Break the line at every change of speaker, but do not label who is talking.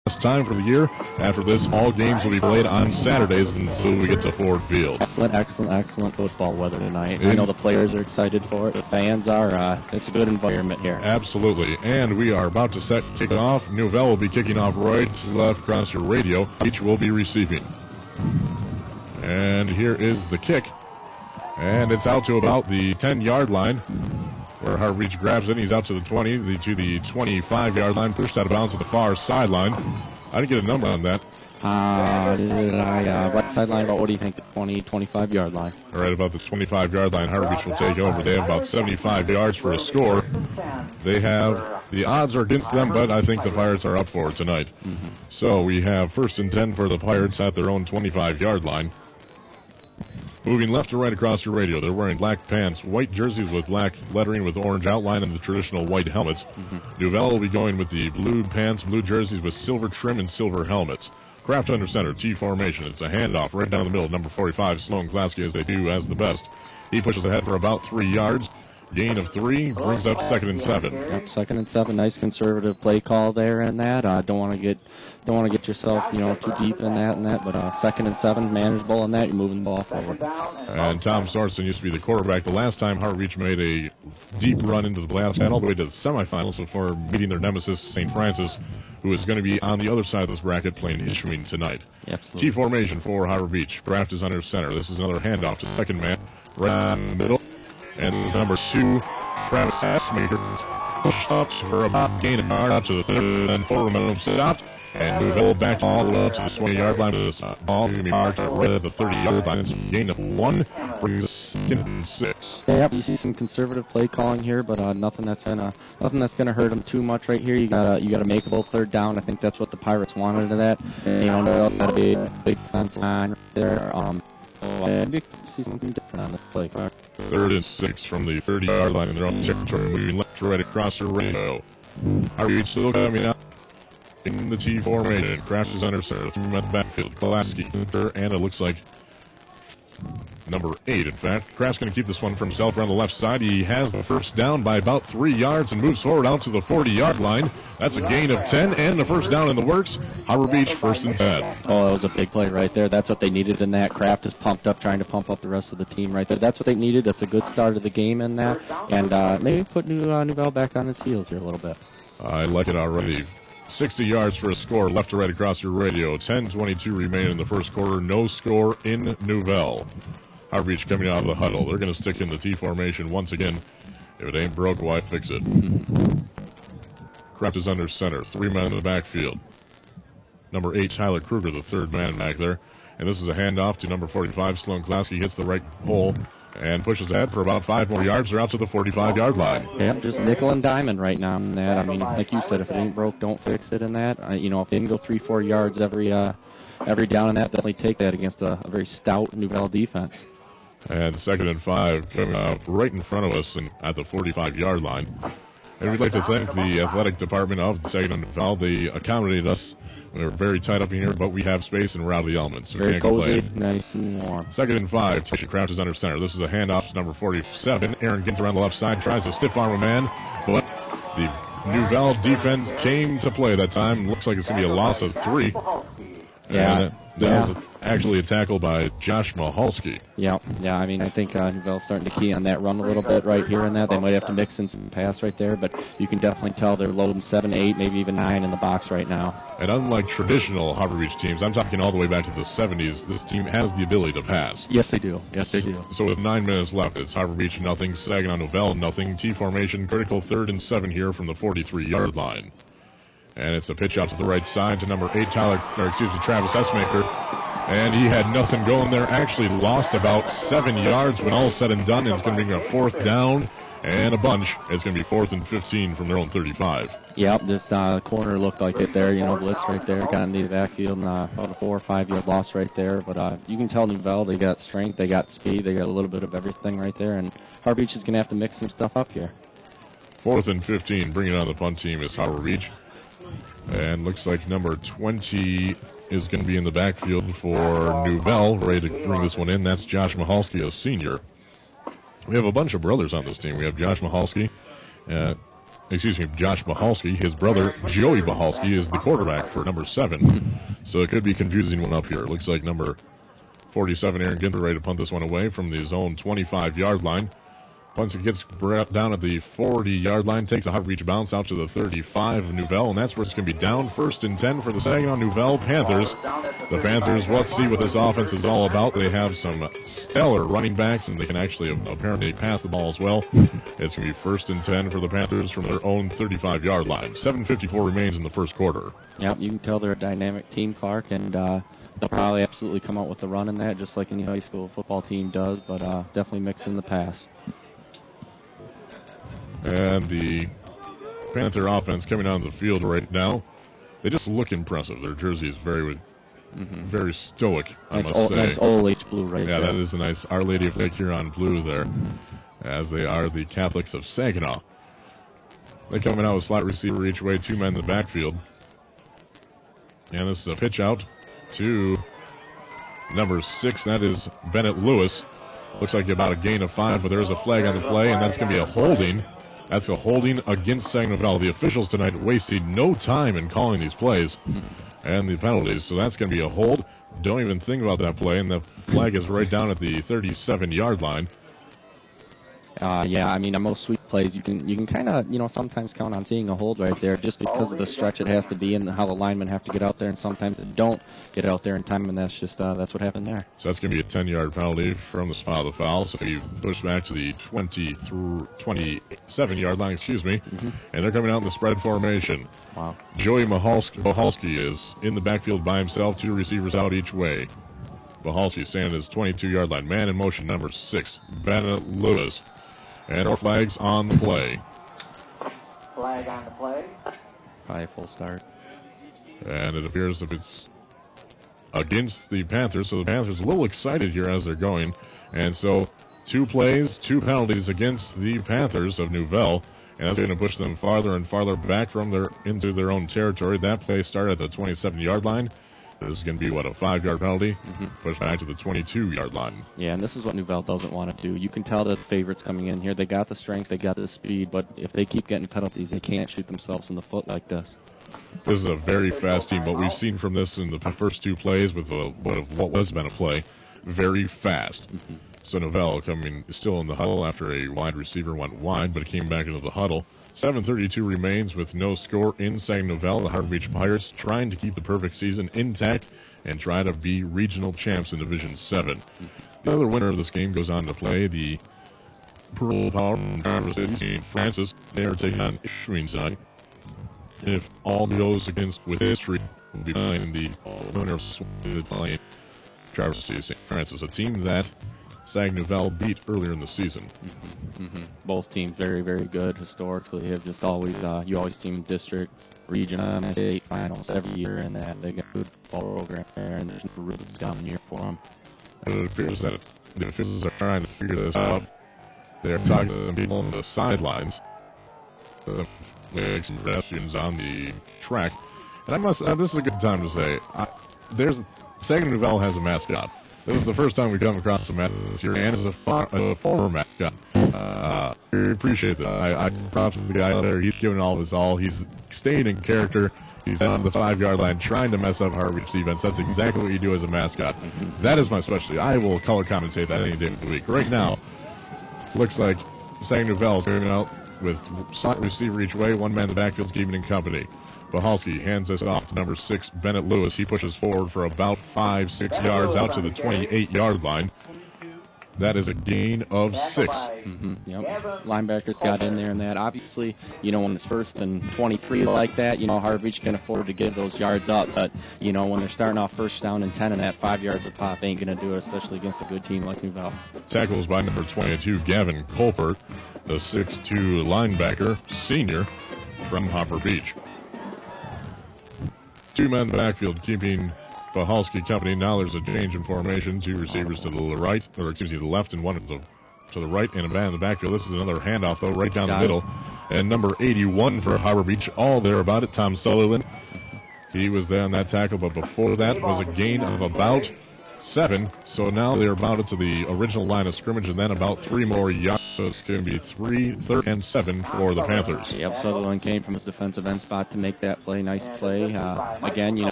last time for the year. After this, all games will be played on Saturdays until we get to Ford Field.
Excellent football weather tonight. I know the players are excited for it. The fans are. It's a good environment here.
Absolutely. And we are about to kick off. Nouvelle will be kicking off right to left across your radio. Each will be receiving. And here is the kick. And it's out to about the 10-yard line, where Harvard grabs it. He's out to the 20, to the 25-yard line, pushed out of bounds to the far sideline. I didn't get a number on that.
Right sideline, about what do you think, the 20, 25-yard line?
Right about the 25-yard line, Harvard will take over. They have about 75 yards for a score. They have, the odds are against them, but I think the Pirates are up for it tonight. Mm-hmm. So we have 1st and 10 for the Pirates at their own 25-yard line. Moving left to right across your radio, they're wearing black pants, white jerseys with black lettering with orange outline, and the traditional white helmets. Mm-hmm. Nouvelle will be going with the blue pants, blue jerseys with silver trim and silver helmets. Kraft under center, T formation. It's a handoff right down the middle. Number 45, Sloan Klasky, as they do, as the best. He pushes ahead for about 3 yards. Gain of 3 brings up 2nd and 7.
Yep, 2nd and 7. Nice conservative play call there in that. Don't want to get yourself, too deep in that. But 2nd and 7, manageable in that. You're moving the ball forward.
And Tom Sorensen used to be the quarterback. The last time Harvard made a deep run into the playoffs, and all the way to the semifinals before meeting their nemesis, St. Francis, who is going to be on the other side of this bracket playing Issuing tonight.
Absolutely.
T formation for Harvard Beach. Kraft is under center. This is another handoff to second man, right in the middle. And number 2, Travis Hassmaker, push ups for about gain of yard out to the 3rd and 4 minimum stopped. And Nouvelle back all the way up to the 20-yard line. The ball going to be marked right at the 30-yard line. It's a gain of 1, brings us 2nd and 6.
Yep, you see some conservative play calling here, but nothing that's gonna hurt them too much right here. You got a makeable 3rd down. I think that's what the Pirates wanted of that. And Nouvelle got a big defense line right there. And you see something different on this play.
3rd and 6 from the 30-yard line in their own territory, moving left to right across the radio. Harvard still coming out in the T formation. Kraft is under center. Through at the backfield. Klasky, and it looks like number 8, in fact. Kraft's going to keep this one for himself around the left side. He has the 1st down by about 3 yards and moves forward out to the 40-yard line. That's a gain of 10 and the 1st down in the works. Harvard Beach 1st and 10.
Oh, that was a big play right there. That's what they needed in that. Kraft is pumped up, trying to pump up the rest of the team right there. That's what they needed. That's a good start of the game in that. And maybe put Nouvelle back on his heels here a little bit.
I like it already. 60 yards for a score, left to right across your radio. 10:22 remain in the first quarter. No score in Nouvelle. Harvard Beach coming out of the huddle. They're going to stick in the T formation once again. If it ain't broke, why fix it? Kraft is under center. 3 men in the backfield. Number 8, Tyler Kruger, the 3rd man back there. And this is a handoff to number 45, Sloan Klasky. Hits the right pole and pushes ahead for about 5 more yards. They're out to the 45-yard line.
Yep, just nickel and diamond right now in that. I mean, like you said, if it ain't broke, don't fix it in that. If they can go 3-4 yards every down in that, definitely take that against a very stout Nouvelle defense.
And 2nd and 5 coming up right in front of us at the 45-yard line. And we'd like to thank the athletic department of Saginaw Nouvelle. They accommodated us. We're very tight up in here, but we have space and we're out of the elements. So
very cozy, nice and warm.
2nd and 5. Tasha Kraft is under center. This is a handoff to number 47. Aaron gets around the left side, tries to stiff arm a man, but the Nouvelle defense came to play that time. Looks like it's going to be a loss of 3.
Yeah.
That was actually a tackle by Josh Mahalski.
Yeah. I mean, I think Nouvelle's starting to key on that run a little bit right here and that. They might have to mix in some pass right there, but you can definitely tell they're loading 7, 8, maybe even 9 in the box right now.
And unlike traditional Harvard Beach teams, I'm talking all the way back to the 70s, this team has the ability to pass.
Yes, they do.
So with 9 minutes left, it's Harvard Beach nothing, Saginaw Nouvelle nothing. T formation, critical 3rd and 7 here from the 43-yard line. And it's a pitch out to the right side to number 8, Travis Hassmaker. And he had nothing going there. Actually lost about 7 yards when all is said and done. It's going to be a 4th down and a bunch. It's going to be 4th and 15 from their own 35.
Yep, this corner looked like it there. Blitz right there. Got into the backfield and about a 4 or 5 yard loss right there. But you can tell Nouvelle, they got strength, they got speed, they got a little bit of everything right there. And Harvard Beach is going to have to mix some stuff up here.
4th and 15, bringing on the punt team is Harvard Beach. And looks like number 20 is going to be in the backfield for Nouvelle, ready to bring this one in. That's Josh Mahalski, a senior. We have a bunch of brothers on this team. We have Josh Mahalski, Josh Bahalski. His brother, Joey Bahalski, is the quarterback for number 7. So it could be confusing one up here. It looks like number 47, Aaron Ginter, ready to punt this one away from the zone 25-yard line. Punts it, gets down at the 40-yard line, takes a hard reach bounce out to the 35 of Nouvelle, and that's where it's going to be down 1st and 10 for the Saginaw Nouvelle Panthers. The Panthers, let's see what this offense is all about. They have some stellar running backs, and they can actually apparently pass the ball as well. It's going to be 1st and 10 for the Panthers from their own 35-yard line. 7:54 remains in the first quarter.
Yep, you can tell they're a dynamic team, Clark, and they'll probably absolutely come out with a run in that, just like any high school football team does, but definitely mix in the pass.
And the Panther offense coming onto the field right now. They just look impressive. Their jersey is very stoic, I must say.
That's OLH blue right there.
Yeah, that is a nice Our Lady of Lake Huron blue there, as they are the Catholics of Saginaw. They're coming out with slot receiver each way, 2 men in the backfield. And this is a pitch out to number 6. That is Bennett Lewis. Looks like about a gain of 5, but there is a flag on the play, and that's going to be a holding. That's a holding against Saginaw Valley. The officials tonight wasted no time in calling these plays and the penalties, so that's going to be a hold. Don't even think about that play, and the flag is right down at the 37-yard line.
Yeah, I mean, on most sweep plays, you can kind of, sometimes count on seeing a hold right there just because of the stretch it has to be and how the linemen have to get out there, and sometimes they don't get out there in time, and that's just, that's what happened there.
So that's going to be a 10-yard penalty from the spot of the foul, so you push back to the 27-yard line, and they're coming out in the spread formation.
Wow.
Joey Bahalski is in the backfield by himself, 2 receivers out each way. Bahalski standing at his 22-yard line. Man in motion, number 6, Bennett Lewis. And our flags on the play.
Flag on the play.
Probably a full start.
And it appears that it's against the Panthers, so the Panthers a little excited here as they're going. And so 2 plays, 2 penalties against the Panthers of Nouvelle, and that's going to push them farther and farther back into their own territory. That play started at the 27-yard line. This is going to be, a 5-yard penalty? Push back to the 22-yard line.
Yeah, and this is what Nouvelle doesn't want to do. You can tell that the favorites coming in here, they got the strength, they got the speed, but if they keep getting penalties, they can't shoot themselves in the foot like this.
This is a very fast team. What we've seen from this in the first 2 plays with what was been a play, very fast. So Nouvelle still in the huddle after a wide receiver went wide, but it came back into the huddle. 7:32 remains with no score in Saginaw Nouvelle. The Harbor Beach Pirates trying to keep the perfect season intact and try to be regional champs in Division 7. The other winner of this game goes on to play the Pearl Power from Traverse City, St. Francis. They are taking on Ishween tonight. If all goes with history, we'll be playing the winner of playing Traverse City, St. Francis, a team that Saginaw Nouvelle beat earlier in the season.
Both teams very, very good historically. Have just always you always see them district, region, and state finals every year, and that they got a good football program there, and there's no really down year for them.
It appears that the officials are trying to figure this out. They're talking to the people on the sidelines. Some pedestrians on the track, and this is a good time to say, Saginaw Nouvelle has a mascot. This is the first time we've come across a mascot this year, and as a former mascot. We appreciate that. I props the guy out there. He's giving all of his all. He's staying in character. He's down the 5-yard line trying to mess up Harbor Beach defense. That's exactly what you do as a mascot. That is my specialty. I will color commentate that any day of the week. Right now, looks like Saginaw Nouvelle coming out with slot receiver each way, 1 man in the backfield, keeping in company. Bahalski hands this off to number 6, Bennett Lewis. He pushes forward for about 5-6 yards out to the 28-yard line. That is a gain of 6.
Yep. Linebackers got in there and that. Obviously, when it's 1st and 23 like that, Harbor Beach can afford to give those yards up. But, when they're starting off 1st down and 10 and that 5 yards a pop ain't going to do it, especially against a good team like Nouvelle.
Tackles by number 22, Gavin Colbert, the 6'2 linebacker, senior from Harbor Beach. 2 men in the backfield keeping Bahalski company. Now there's a change in formation. 2 receivers to the left, and 1 to the right, and a man in the backfield. This is another handoff, though, right down the middle. And number 81 for Harbor Beach, all there about it, Tom Sullivan. He was there on that tackle, but before that was a gain of about 7. So now they're mounted to the original line of scrimmage, and then about 3 more yards. So it's going to be 3rd and 7 for the Panthers.
Yep, Sutherland came from his defensive end spot to make that play. Nice play. Again,